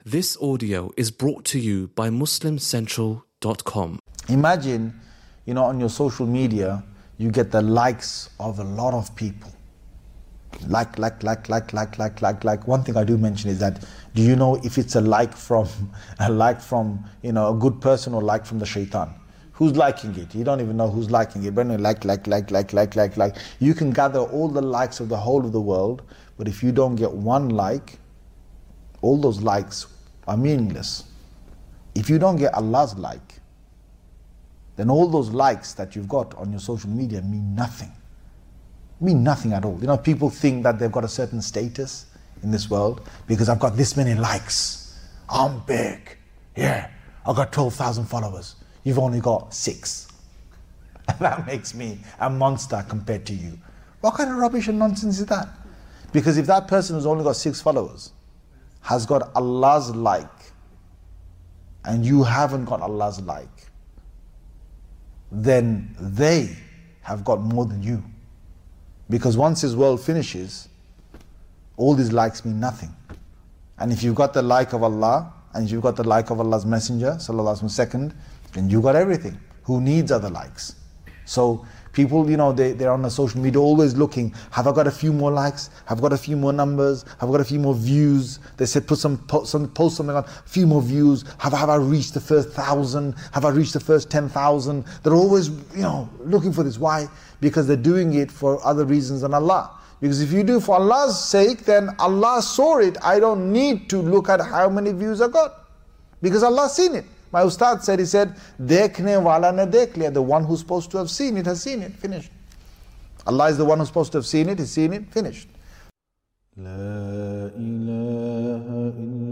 This audio is brought to you by MuslimCentral.com. Imagine, on your social media, you get the likes of a lot of people. Like. One thing I do mention is that, do you know if it's a like from a good person or like from the shaitan? Who's liking it? You don't even know who's liking it. But anyway, like. You can gather all the likes of the whole of the world, but if you don't get one like, all those likes are meaningless. If you don't get Allah's like, then all those likes that you've got on your social media mean nothing. Mean nothing at all. People think that they've got a certain status in this world because I've got this many likes. I'm big. Yeah, I've got 12,000 followers. You've only got 6. And that makes me a monster compared to you. What kind of rubbish and nonsense is that? Because if that person who's only got 6 followers has got Allah's like, and you haven't got Allah's like, then they have got more than you. Because once this world finishes, all these likes mean nothing. And if you've got the like of Allah, and you've got the like of Allah's Messenger, sallallahu alaihi wasallam, second, then you got everything. Who needs other likes? So people, they're on the social media always looking, have I got a few more likes? Have I got a few more numbers? Have I got a few more views? They said post something on, a few more views. Have I reached the first 1,000? Have I reached the first 10,000? They're always, looking for this. Why? Because they're doing it for other reasons than Allah. Because if you do for Allah's sake, then Allah saw it. I don't need to look at how many views I got. Because Allah's seen it. My ustad said, Dekhne wala ne dekh liya. The one who's supposed to have seen it has seen it, finished. Allah is the one who's supposed to have seen it, he's seen it, finished. La ilaha illa